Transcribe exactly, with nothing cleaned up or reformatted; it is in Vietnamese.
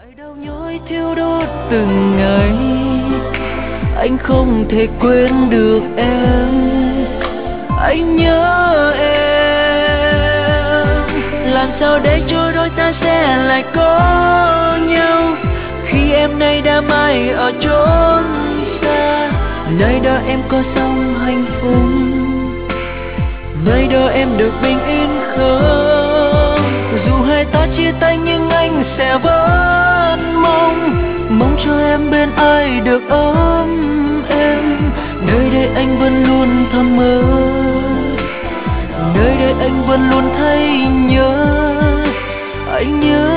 đau nhói thiêu đốt từng ngày, anh không thể quên được em, anh nhớ em. Làm sao để cho đôi ta sẽ lại có nhau khi em nay đã mãi ở chốn xa, nơi đó em có sống hạnh phúc, nơi đó em được bình yên không? Dù hai ta chia tay nhưng anh sẽ vẫn mong, mong cho em bên ai được ấm em. Nơi đây anh vẫn luôn thầm mơ, nơi đây anh vẫn luôn thấy nhớ, anh nhớ